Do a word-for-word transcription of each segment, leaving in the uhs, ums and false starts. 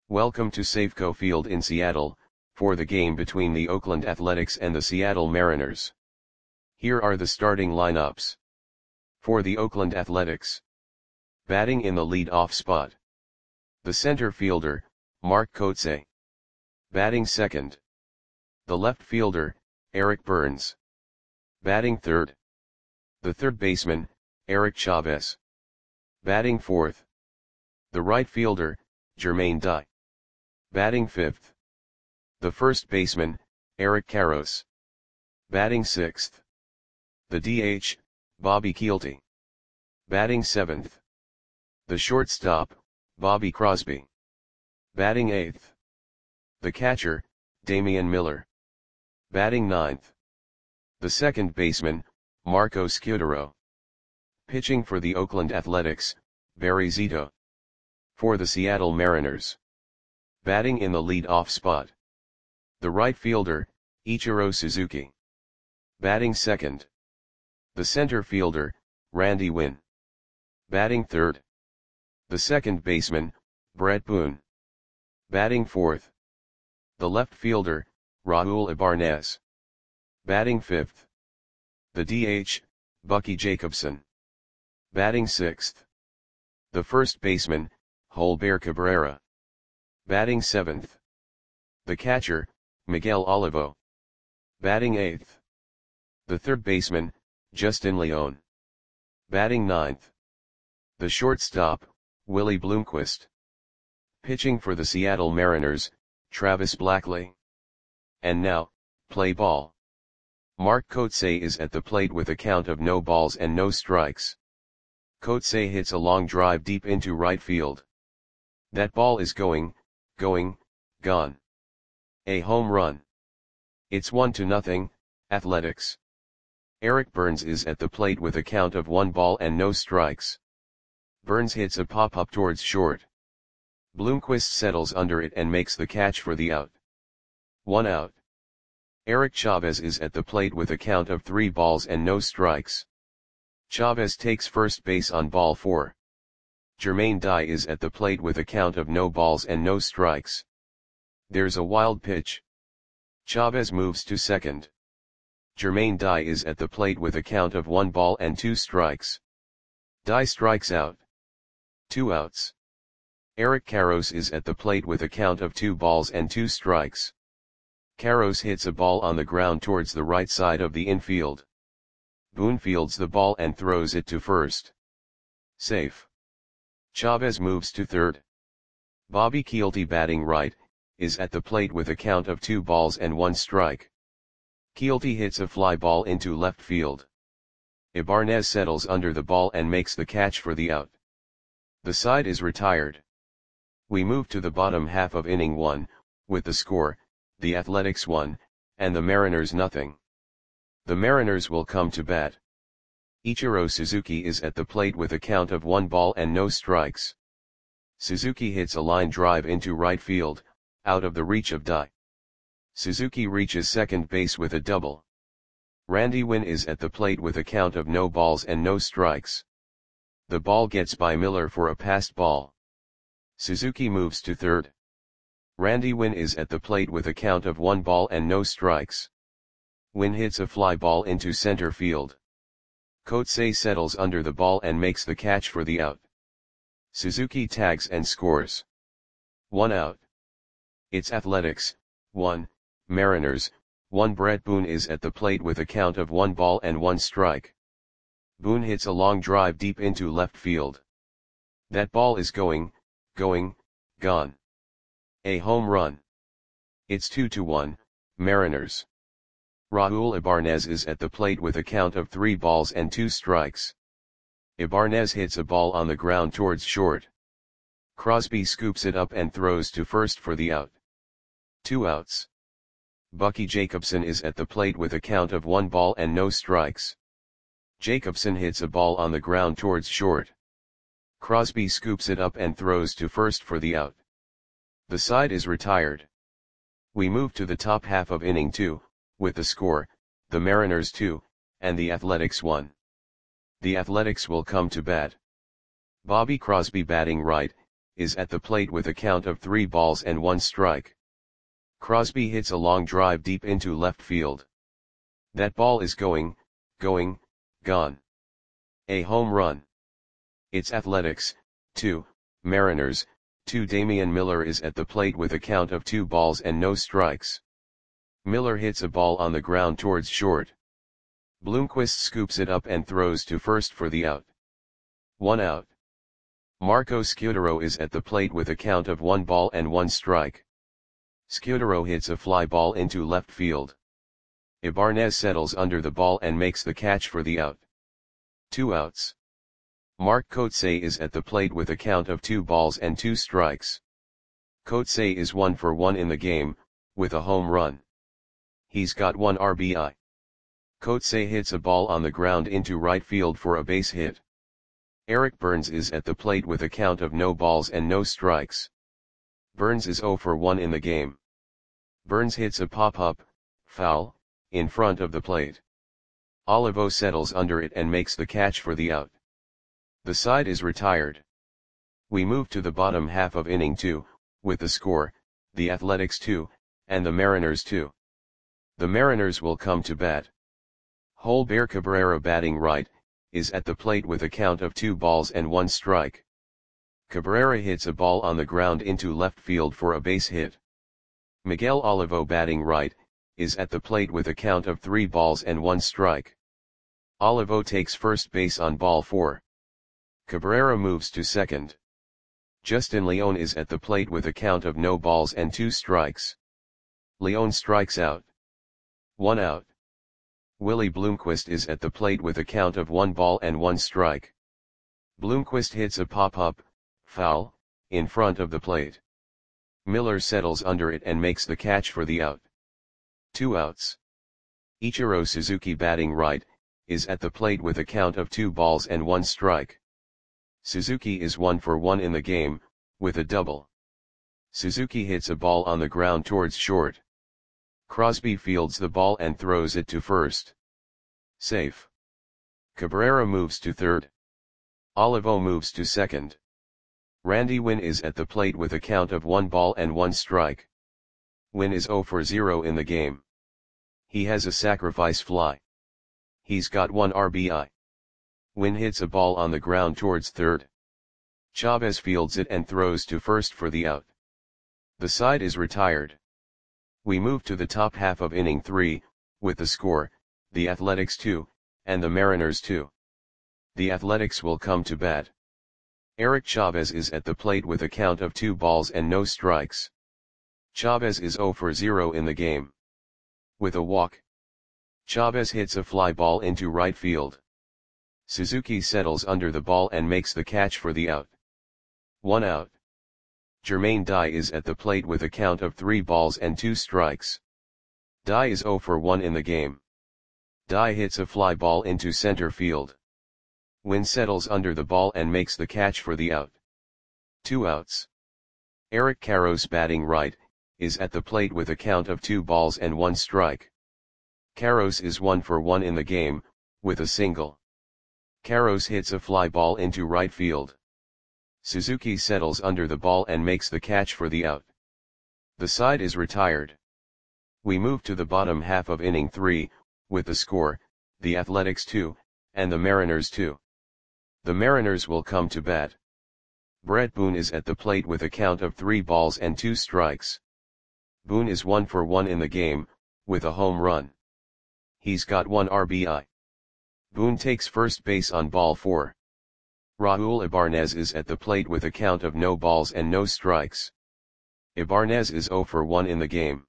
Welcome to Safeco Field in Seattle, for the game between the Oakland Athletics and the Seattle Mariners. Here are the starting lineups. For the Oakland Athletics. Batting in the lead-off spot. The center fielder, Mark Kotsay. Batting second. The left fielder, Eric Burns. Batting third. The third baseman, Eric Chavez. Batting fourth. The right fielder, Jermaine Dye. Batting fifth. The first baseman, Eric Karros. Batting sixth. The D H, Bobby Kielty. Batting seventh. The shortstop, Bobby Crosby. Batting eighth. The catcher, Damian Miller. Batting ninth. The second baseman, Marco Scudero. Pitching for the Oakland Athletics, Barry Zito. For the Seattle Mariners. Batting in the lead-off spot. The right fielder, Ichiro Suzuki. Batting second. The center fielder, Randy Winn. Batting third. The second baseman, Brett Boone. Batting fourth. The left fielder, Raul Ibarnez. Batting fifth. The D H, Bucky Jacobson. Batting sixth. The first baseman, Holber Cabrera. Batting seventh. The catcher, Miguel Olivo. Batting eighth. The third baseman, Justin Leone. Batting ninth. The shortstop, Willie Bloomquist. Pitching for the Seattle Mariners, Travis Blackley. And now, play ball. Mark Kotsay is at the plate with a count of no balls and no strikes. Kotsay hits a long drive deep into right field. That ball is going, going, gone. A home run. It's one to nothing, Athletics. Eric Burns is at the plate with a count of one ball and no strikes. Burns hits a pop-up towards short. Bloomquist settles under it and makes the catch for the out. One out. Eric Chavez is at the plate with a count of three balls and no strikes. Chavez takes first base on ball four. Jermaine Dye is at the plate with a count of no balls and no strikes. There's a wild pitch. Chavez moves to second. Jermaine Dye is at the plate with a count of one ball and two strikes. Dye strikes out. Two outs. Eric Karros is at the plate with a count of two balls and two strikes. Karros hits a ball on the ground towards the right side of the infield. Boone fields the ball and throws it to first. Safe. Chavez moves to third. Bobby Kielty, batting right, is at the plate with a count of two balls and one strike. Kielty hits a fly ball into left field. Ibarnez settles under the ball and makes the catch for the out. The side is retired. We move to the bottom half of inning one, with the score, the Athletics one, and the Mariners nothing. The Mariners will come to bat. Ichiro Suzuki is at the plate with a count of one ball and no strikes. Suzuki hits a line drive into right field, out of the reach of Dye. Suzuki reaches second base with a double. Randy Winn is at the plate with a count of no balls and no strikes. The ball gets by Miller for a passed ball. Suzuki moves to third. Randy Winn is at the plate with a count of one ball and no strikes. Winn hits a fly ball into center field. Kotsay settles under the ball and makes the catch for the out. Suzuki tags and scores. One out. It's Athletics, one, Mariners, one. Brett Boone is at the plate with a count of one ball and one strike. Boone hits a long drive deep into left field. That ball is going, going, gone. A home run. It's two to one, Mariners. Raul Ibarnez is at the plate with a count of three balls and two strikes. Ibarnez hits a ball on the ground towards short. Crosby scoops it up and throws to first for the out. Two outs. Bucky Jacobson is at the plate with a count of one ball and no strikes. Jacobson hits a ball on the ground towards short. Crosby scoops it up and throws to first for the out. The side is retired. We move to the top half of inning two, with the score, the Mariners two, and the Athletics one. The Athletics will come to bat. Bobby Crosby, batting right, is at the plate with a count of three balls and one strike. Crosby hits a long drive deep into left field. That ball is going, going, gone. A home run. It's Athletics, two, Mariners, two. Damian Miller is at the plate with a count of two balls and no strikes. Miller hits a ball on the ground towards short. Bloomquist scoops it up and throws to first for the out. One out. Marco Scutaro is at the plate with a count of one ball and one strike. Scutaro hits a fly ball into left field. Ibanez settles under the ball and makes the catch for the out. Two outs. Mark Kotsay is at the plate with a count of two balls and two strikes. Kotsay is one for one in the game, with a home run. He's got one R B I. Kotsay hits a ball on the ground into right field for a base hit. Eric Burns is at the plate with a count of no balls and no strikes. Burns is zero for one in the game. Burns hits a pop-up, foul, in front of the plate. Olivo settles under it and makes the catch for the out. The side is retired. We move to the bottom half of inning two, with the score, the Athletics two, and the Mariners two. The Mariners will come to bat. Holber Cabrera, batting right, is at the plate with a count of two balls and one strike. Cabrera hits a ball on the ground into left field for a base hit. Miguel Olivo, batting right, is at the plate with a count of three balls and one strike. Olivo takes first base on ball four. Cabrera moves to second. Justin Leon is at the plate with a count of no balls and two strikes. Leon strikes out. One out. Willie Bloomquist is at the plate with a count of one ball and one strike. Bloomquist hits a pop-up, foul, in front of the plate. Miller settles under it and makes the catch for the out. Two outs. Ichiro Suzuki, batting right, is at the plate with a count of two balls and one strike. Suzuki is one for one in the game, with a double. Suzuki hits a ball on the ground towards short. Crosby fields the ball and throws it to first. Safe. Cabrera moves to third. Olivo moves to second. Randy Winn is at the plate with a count of one ball and one strike. Winn is zero for zero in the game. He has a sacrifice fly. He's got one R B I. Winn hits a ball on the ground towards third. Chavez fields it and throws to first for the out. The side is retired. We move to the top half of inning three, with the score, the Athletics two, and the Mariners two. The Athletics will come to bat. Eric Chavez is at the plate with a count of two balls and no strikes. Chavez is zero for zero in the game. With a walk. Chavez hits a fly ball into right field. Suzuki settles under the ball and makes the catch for the out. One out. Jermaine Dye is at the plate with a count of three balls and two strikes. Dye is zero for one in the game. Dye hits a fly ball into center field. Winn settles under the ball and makes the catch for the out. Two outs. Eric Karros, batting right, is at the plate with a count of two balls and one strike. Karros is one for one in the game, with a single. Karros hits a fly ball into right field. Suzuki settles under the ball and makes the catch for the out. The side is retired. We move to the bottom half of inning three, with the score, the Athletics two, and the Mariners two. The Mariners will come to bat. Brett Boone is at the plate with a count of three balls and two strikes. Boone is one for one in the game, with a home run. He's got one R B I. Boone takes first base on ball four. Raul Ibanez is at the plate with a count of no balls and no strikes. Ibanez is zero for one in the game.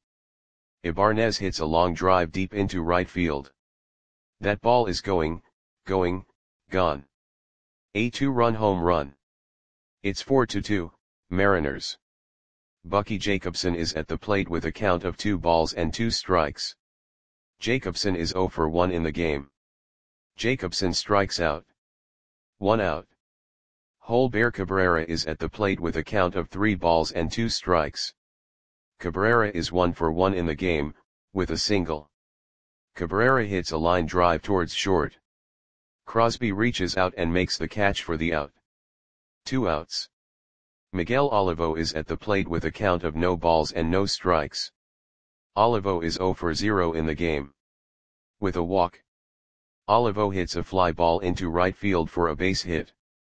Ibanez hits a long drive deep into right field. That ball is going, going, gone. A two-run home run. It's four to two, Mariners. Bucky Jacobson is at the plate with a count of two balls and two strikes. Jacobson is zero for one in the game. Jacobson strikes out. One out. Holber Cabrera is at the plate with a count of three balls and two strikes. Cabrera is one for one in the game, with a single. Cabrera hits a line drive towards short. Crosby reaches out and makes the catch for the out. Two outs. Miguel Olivo is at the plate with a count of no balls and no strikes. Olivo is zero for zero in the game. With a walk, Olivo hits a fly ball into right field for a base hit.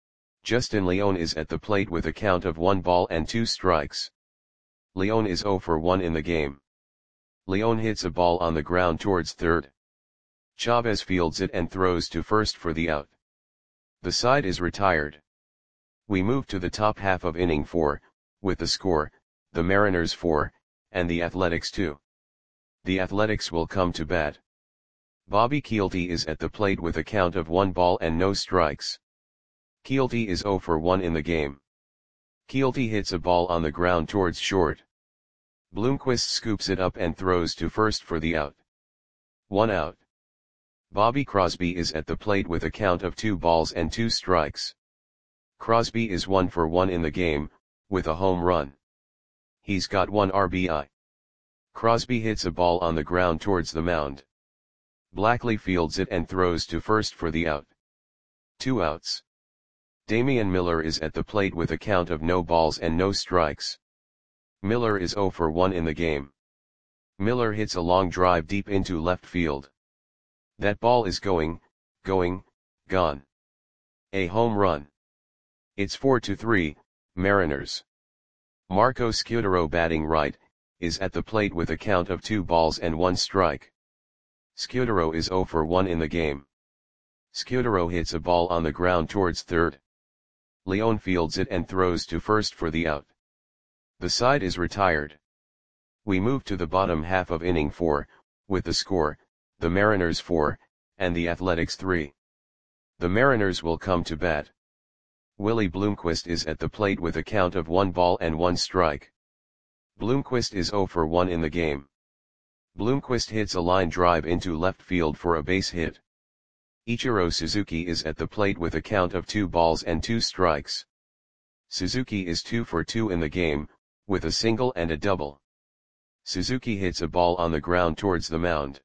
Justin Leon is at the plate with a count of one ball and two strikes. Leon is zero for one in the game. Leon hits a ball on the ground towards third. Chavez fields it and throws to first for the out. The side is retired. We move to the top half of inning four, with the score, the Mariners four, and the Athletics two. The Athletics will come to bat. Bobby Kielty is at the plate with a count of one ball and no strikes. Kielty is zero for one in the game. Kielty hits a ball on the ground towards short. Bloomquist scoops it up and throws to first for the out. One out. Bobby Crosby is at the plate with a count of two balls and two strikes. Crosby is one for one in the game, with a home run. He's got one R B I. Crosby hits a ball on the ground towards the mound. Blackley fields it and throws to first for the out. Two outs. Damian Miller is at the plate with a count of no balls and no strikes. Miller is zero for one in the game. Miller hits a long drive deep into left field. That ball is going, going, gone. A home run. It's four to three, Mariners. Marco Scutaro, batting right, is at the plate with a count of two balls and one strike. Scutaro is zero for one in the game. Scutaro hits a ball on the ground towards third. Leon fields it and throws to first for the out. The side is retired. We move to the bottom half of inning four, with the score, the Mariners four, and the Athletics three. The Mariners will come to bat. Willie Bloomquist is at the plate with a count of one ball and one strike. Bloomquist is zero for one in the game. Bloomquist hits a line drive into left field for a base hit. Ichiro Suzuki is at the plate with a count of two balls and two strikes. Suzuki is two for two in the game, with a single and a double. Suzuki hits a ball on the ground towards the mound.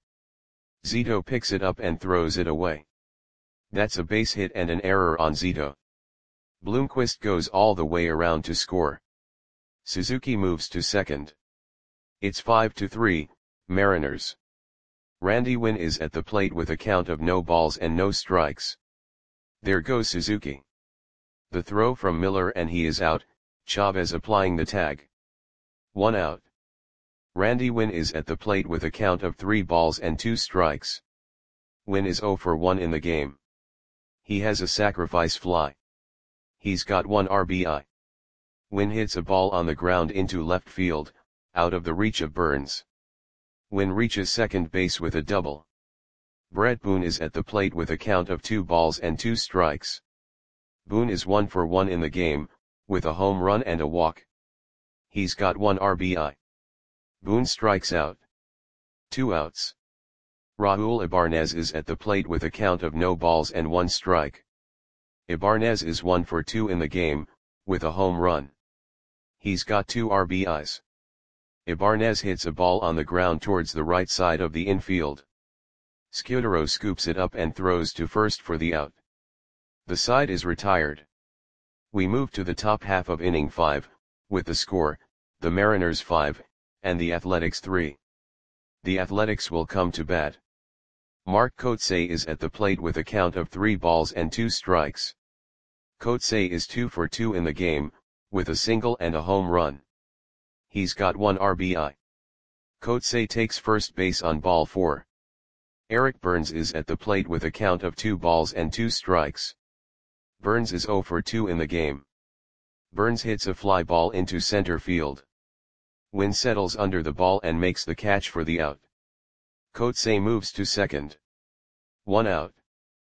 Zito picks it up and throws it away. That's a base hit and an error on Zito. Bloomquist goes all the way around to score. Suzuki moves to second. It's five to three, Mariners. Randy Winn is at the plate with a count of no balls and no strikes. There goes Suzuki. The throw from Miller and he is out, Chavez applying the tag. One out. Randy Winn is at the plate with a count of three balls and two strikes. Winn is zero for one in the game. He has a sacrifice fly. He's got one R B I. Winn hits a ball on the ground into left field, out of the reach of Burns. Winn reaches second base with a double. Brett Boone is at the plate with a count of two balls and two strikes. Boone is one for one in the game, with a home run and a walk. He's got one R B I. Boone strikes out. Two outs. Raul Ibanez is at the plate with a count of no balls and one strike. Ibanez is one for two in the game, with a home run. He's got two R B Is. Ibanez hits a ball on the ground towards the right side of the infield. Scutaro scoops it up and throws to first for the out. The side is retired. We move to the top half of inning five, with the score, the Mariners five, and the Athletics three. The Athletics will come to bat. Mark Kotsay is at the plate with a count of three balls and two strikes. Kotsay is two for two in the game, with a single and a home run. He's got one R B I. Kotsay takes first base on ball four. Eric Burns is at the plate with a count of two balls and two strikes. Burns is zero for two in the game. Burns hits a fly ball into center field. Winn settles under the ball and makes the catch for the out. Kotsay moves to second. One out.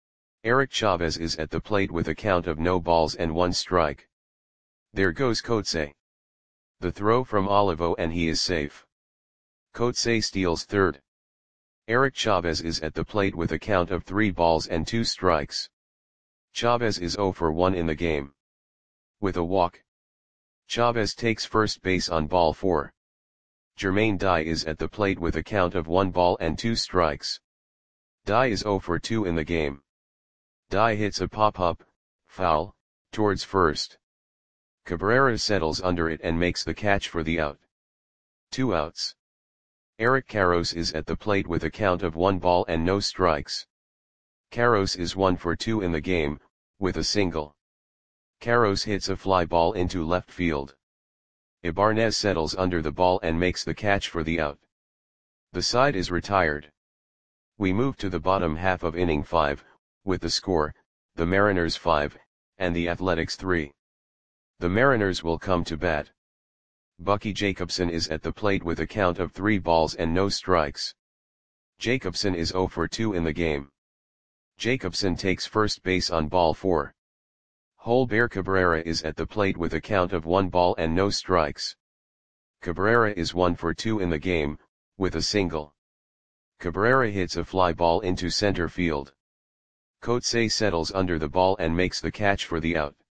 Eric Chavez is at the plate with a count of no balls and one strike. There goes Kotsay. The throw from Olivo and he is safe. Kotsay steals third. Eric Chavez is at the plate with a count of three balls and two strikes. Chavez is zero for one in the game. With a walk, Chavez takes first base on ball four. Jermaine Dye is at the plate with a count of one ball and two strikes. Dye is zero for two in the game. Dye hits a pop-up, foul, towards first. Cabrera settles under it and makes the catch for the out. Two outs. Eric Karros is at the plate with a count of one ball and no strikes. Karros is one for two in the game, with a single. Karros hits a fly ball into left field. Ibanez settles under the ball and makes the catch for the out. The side is retired. We move to the bottom half of inning five, with the score, the Mariners five, and the Athletics three. The Mariners will come to bat. Bucky Jacobson is at the plate with a count of three balls and no strikes. Jacobson is zero for two in the game. Jacobson takes first base on ball four. Holber Cabrera is at the plate with a count of one ball and no strikes. Cabrera is one for two in the game, with a single. Cabrera hits a fly ball into center field. Coetzee settles under the ball and makes the catch for the out.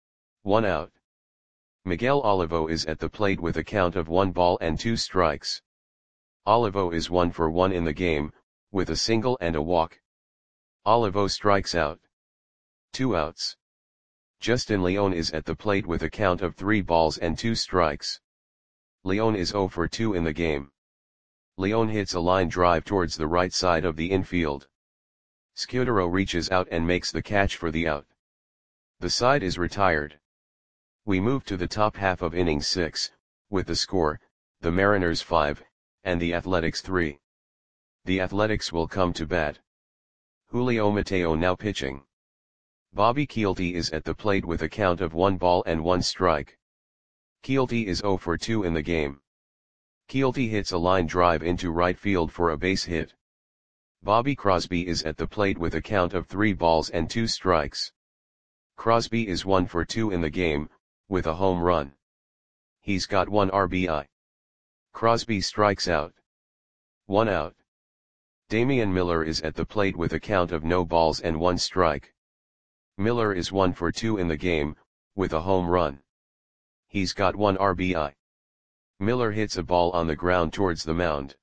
One out. Miguel Olivo is at the plate with a count of one ball and two strikes. Olivo is one for one in the game, with a single and a walk. Olivo strikes out. Two outs. Justin Leon is at the plate with a count of three balls and two strikes. Leon is zero for two in the game. Leon hits a line drive towards the right side of the infield. Scudero reaches out and makes the catch for the out. The side is retired. We move to the top half of inning six, with the score, the Mariners five, and the Athletics three. The Athletics will come to bat. Julio Mateo now pitching. Bobby Kielty is at the plate with a count of one ball and one strike. Kielty is zero for two in the game. Kielty hits a line drive into right field for a base hit. Bobby Crosby is at the plate with a count of three balls and two strikes. Crosby is one for two in the game, with a home run. He's got one R B I. Crosby strikes out. One out. Damian Miller is at the plate with a count of no balls and one strike. Miller is one for two in the game, with a home run. He's got one R B I. Miller hits a ball on the ground towards the mound.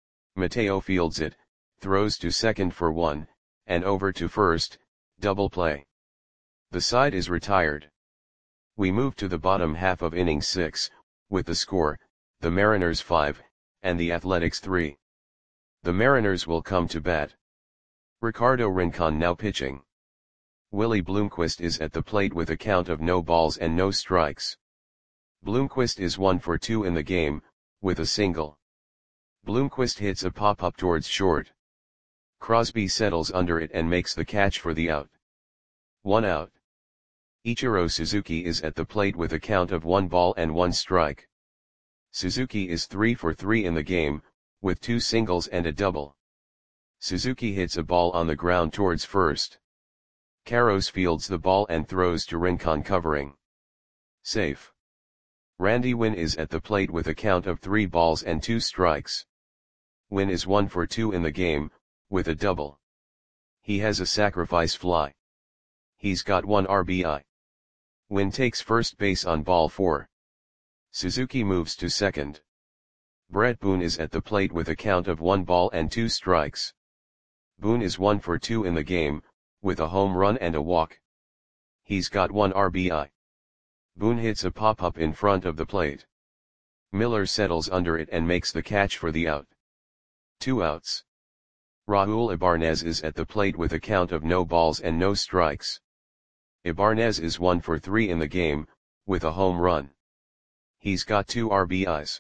Mateo fields it, throws to second for one, and over to first, double play. The side is retired. We move to the bottom half of inning six, with the score, the Mariners five, and the Athletics three. The Mariners will come to bat. Ricardo Rincon now pitching. Willie Bloomquist is at the plate with a count of no balls and no strikes. Bloomquist is one for two in the game, with a single. Bloomquist hits a pop-up towards short. Crosby settles under it and makes the catch for the out. One out. Ichiro Suzuki is at the plate with a count of one ball and one strike. Suzuki is three for three in the game, with two singles and a double. Suzuki hits a ball on the ground towards first. Karros fields the ball and throws to Rincon covering. Safe. Randy Winn is at the plate with a count of three balls and two strikes. Winn is one for two in the game, with a double. He has a sacrifice fly. He's got one R B I. Winn takes first base on ball four. Suzuki moves to second. Brett Boone is at the plate with a count of one ball and two strikes. Boone is one for two in the game, with a home run and a walk. He's got one R B I. Boone hits a pop-up in front of the plate. Miller settles under it and makes the catch for the out. Two outs. Raul Ibanez is at the plate with a count of no balls and no strikes. Ibanez is one for three in the game, with a home run. He's got two R B Is.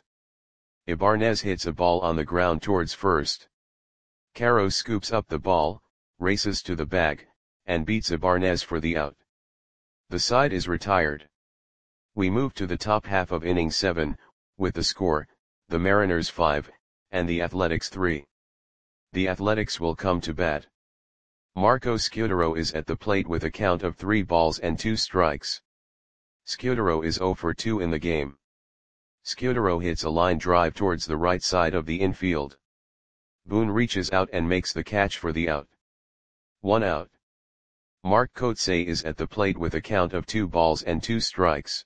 Ibanez hits a ball on the ground towards first. Karros scoops up the ball, races to the bag, and beats Ibanez for the out. The side is retired. We move to the top half of inning seven, with the score, the Mariners five, and the Athletics three. The Athletics will come to bat. Marco Scudero is at the plate with a count of three balls and two strikes. Scudero is zero for two in the game. Scudero hits a line drive towards the right side of the infield. Boone reaches out and makes the catch for the out. One out. Mark Coetzee is at the plate with a count of two balls and two strikes.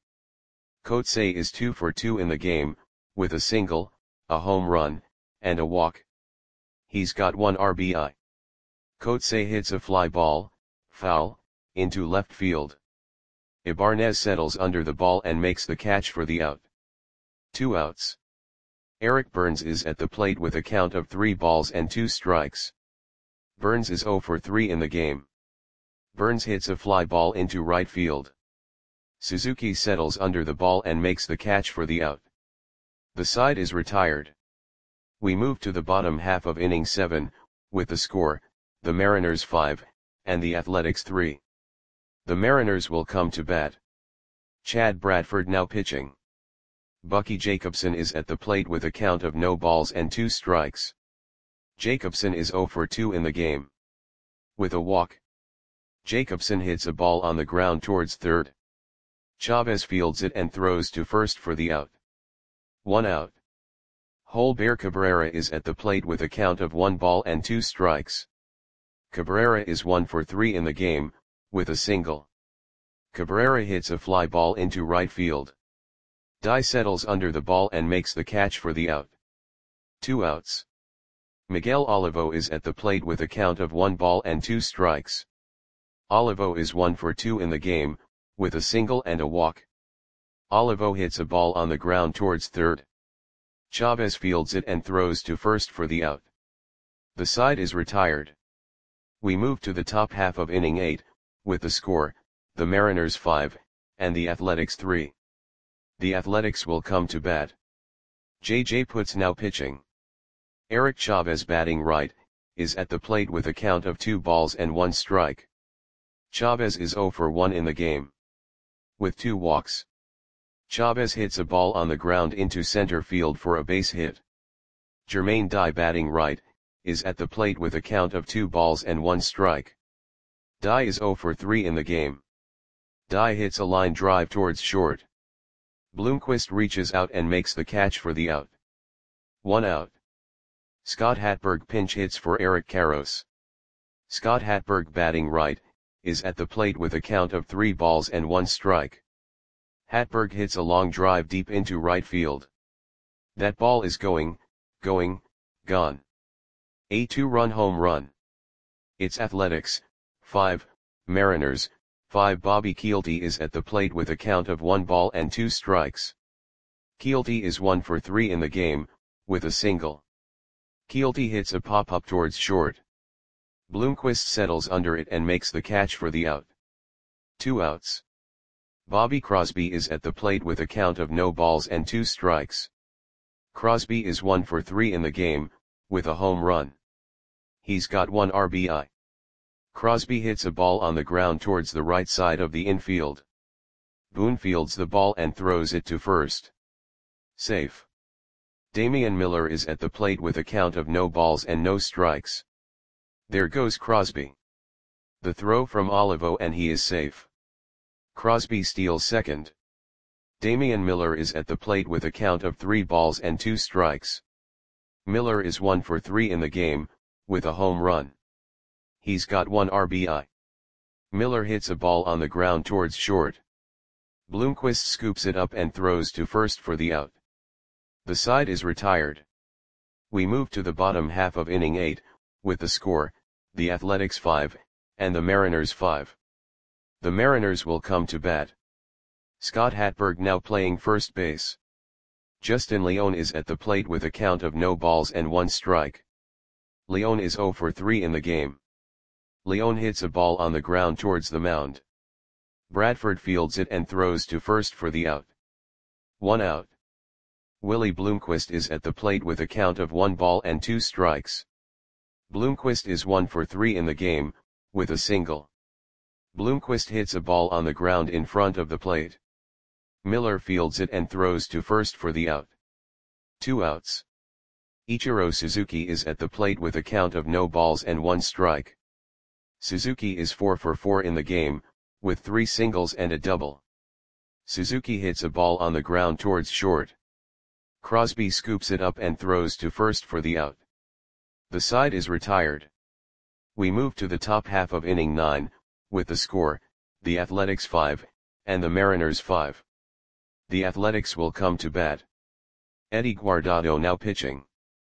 Coetzee is two for two in the game, with a single, a home run, and a walk. He's got one R B I. Coetzee hits a fly ball, foul, into left field. Ibarnez settles under the ball and makes the catch for the out. Two outs. Eric Burns is at the plate with a count of three balls and two strikes. Burns is zero for three in the game. Burns hits a fly ball into right field. Suzuki settles under the ball and makes the catch for the out. The side is retired. We move to the bottom half of inning seven, with the score, the Mariners five, and the Athletics three. The Mariners will come to bat. Chad Bradford now pitching. Bucky Jacobson is at the plate with a count of no balls and two strikes. Jacobson is zero for two in the game. With a walk, Jacobson hits a ball on the ground towards third. Chavez fields it and throws to first for the out. One out. Holber Cabrera is at the plate with a count of one ball and two strikes. Cabrera is one for three in the game, with a single. Cabrera hits a fly ball into right field. Dye settles under the ball and makes the catch for the out. Two outs. Miguel Olivo is at the plate with a count of one ball and two strikes. Olivo is one for two in the game, with a single and a walk. Olivo hits a ball on the ground towards third. Chavez fields it and throws to first for the out. The side is retired. We move to the top half of inning eight, with the score, the Mariners five, and the Athletics three. The Athletics will come to bat. J J Putz now pitching. Eric Chavez batting right, is at the plate with a count of two balls and one strike. Chavez is zero for one in the game. With two walks, Chavez hits a ball on the ground into center field for a base hit. Jermaine Dye batting right, is at the plate with a count of two balls and one strike. Dye is zero for three in the game. Dye hits a line drive towards short. Bloomquist reaches out and makes the catch for the out. One out. Scott Hatberg pinch hits for Eric Karros. Scott Hatberg batting right, is at the plate with a count of three balls and one strike. Hatberg hits a long drive deep into right field. That ball is going, going, gone. A two-run home run. It's Athletics, five, Mariners, five. Bobby Kielty is at the plate with a count of one ball and two strikes. Kielty is one for three in the game, with a single. Kielty hits a pop-up towards short. Bloomquist settles under it and makes the catch for the out. Two outs. Bobby Crosby is at the plate with a count of no balls and two strikes. Crosby is one for three in the game, with a home run. He's got one R B I. Crosby hits a ball on the ground towards the right side of the infield. Boone fields the ball and throws it to first. Safe. Damian Miller is at the plate with a count of no balls and no strikes. There goes Crosby. The throw from Olivo and he is safe. Crosby steals second. Damian Miller is at the plate with a count of three balls and two strikes. Miller is one for three in the game, with a home run. He's got one R B I. Miller hits a ball on the ground towards short. Bloomquist scoops it up and throws to first for the out. The side is retired. We move to the bottom half of inning eight, with the score, the Athletics five, and the Mariners five. The Mariners will come to bat. Scott Hatberg now playing first base. Justin Leone is at the plate with a count of no balls and one strike. Leone is zero for three in the game. Leone hits a ball on the ground towards the mound. Bradford fields it and throws to first for the out. One out. Willie Bloomquist is at the plate with a count of one ball and two strikes. Bloomquist is one for three in the game, with a single. Bloomquist hits a ball on the ground in front of the plate. Miller fields it and throws to first for the out. Two outs. Ichiro Suzuki is at the plate with a count of no balls and one strike. Suzuki is four for four in the game, with three singles and a double. Suzuki hits a ball on the ground towards short. Crosby scoops it up and throws to first for the out. The side is retired. We move to the top half of inning nine, with the score, the Athletics five, and the Mariners five. The Athletics will come to bat. Eddie Guardado now pitching.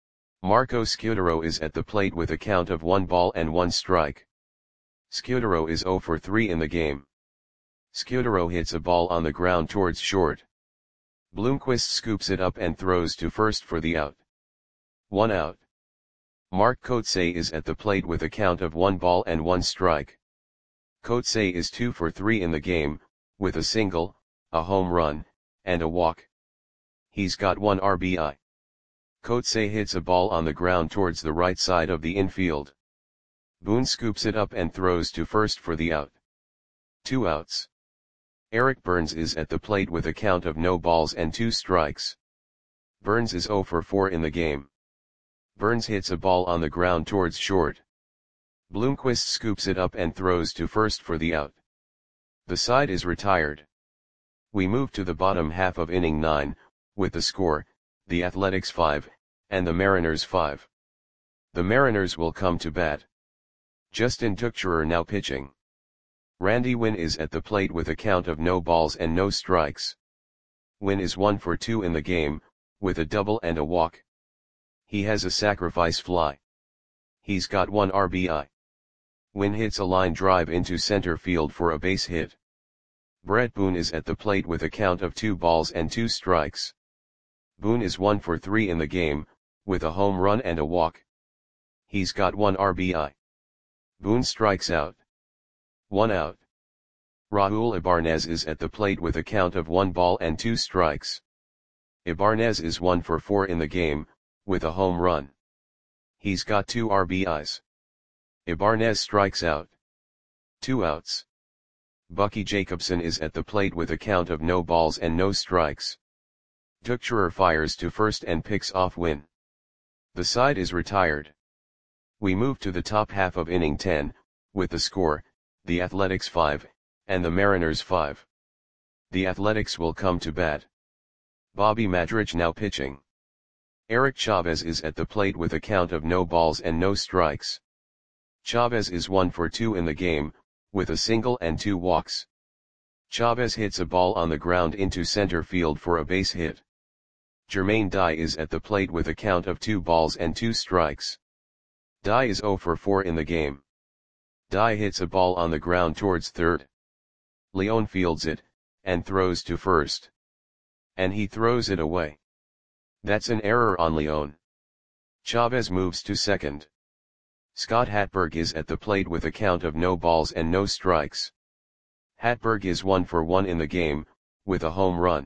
Marco Scudero is at the plate with a count of one ball and one strike. Scudero is zero for three in the game. Scudero hits a ball on the ground towards short. Bloomquist scoops it up and throws to first for the out. One out. Mark Kotsay is at the plate with a count of one ball and one strike. Kotsay is two for three in the game, with a single, a home run, and a walk. He's got one R B I. Kotsay hits a ball on the ground towards the right side of the infield. Boone scoops it up and throws to first for the out. Two outs. Eric Burns is at the plate with a count of no balls and two strikes. Burns is zero for four in the game. Burns hits a ball on the ground towards short. Bloomquist scoops it up and throws to first for the out. The side is retired. We move to the bottom half of inning nine, with the score, the Athletics five, and the Mariners five. The Mariners will come to bat. Justin Tuchscherer now pitching. Randy Winn is at the plate with a count of no balls and no strikes. Winn is one for two in the game, with a double and a walk. He has a sacrifice fly. He's got one R B I. Winn hits a line drive into center field for a base hit. Brett Boone is at the plate with a count of two balls and two strikes. Boone is one for three in the game, with a home run and a walk. He's got one R B I. Boone strikes out. One out. Raul Ibanez is at the plate with a count of one ball and two strikes. Ibanez is one for four in the game, with a home run. He's got two R B Is. Ibanez strikes out. Two outs. Bucky Jacobson is at the plate with a count of no balls and no strikes. Tuchscherer fires to first and picks off Winn. The side is retired. We move to the top half of inning ten, with the score, the Athletics five, and the Mariners five. The Athletics will come to bat. Bobby Madrich now pitching. Eric Chavez is at the plate with a count of no balls and no strikes. Chavez is one for two in the game, with a single and two walks. Chavez hits a ball on the ground into center field for a base hit. Jermaine Dye is at the plate with a count of two balls and two strikes. Dye is zero for four in the game. Dye hits a ball on the ground towards third. Leone fields it, and throws to first. And he throws it away. That's an error on Leone. Chavez moves to second. Scott Hatberg is at the plate with a count of no balls and no strikes. Hatberg is one for one in the game, with a home run.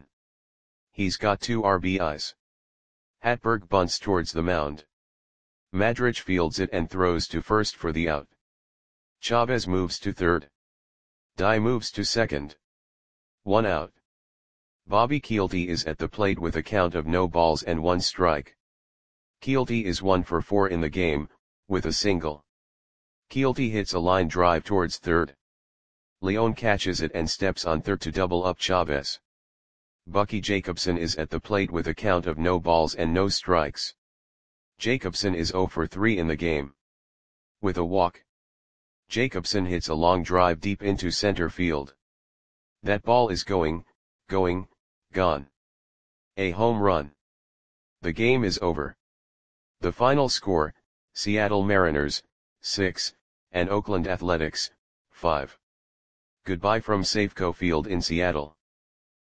He's got two R B Is. Hatberg bunts towards the mound. Madrich fields it and throws to first for the out. Chavez moves to third. Dye moves to second. One out. Bobby Kielty is at the plate with a count of no balls and one strike. Kielty is one for four in the game, with a single. Kielty hits a line drive towards third. Leone catches it and steps on third to double up Chavez. Bucky Jacobson is at the plate with a count of no balls and no strikes. Jacobson is zero for three in the game. With a walk. Jacobson hits a long drive deep into center field. That ball is going, going, gone. A home run. The game is over. The final score, Seattle Mariners, six, and Oakland Athletics, five. Goodbye from Safeco Field in Seattle.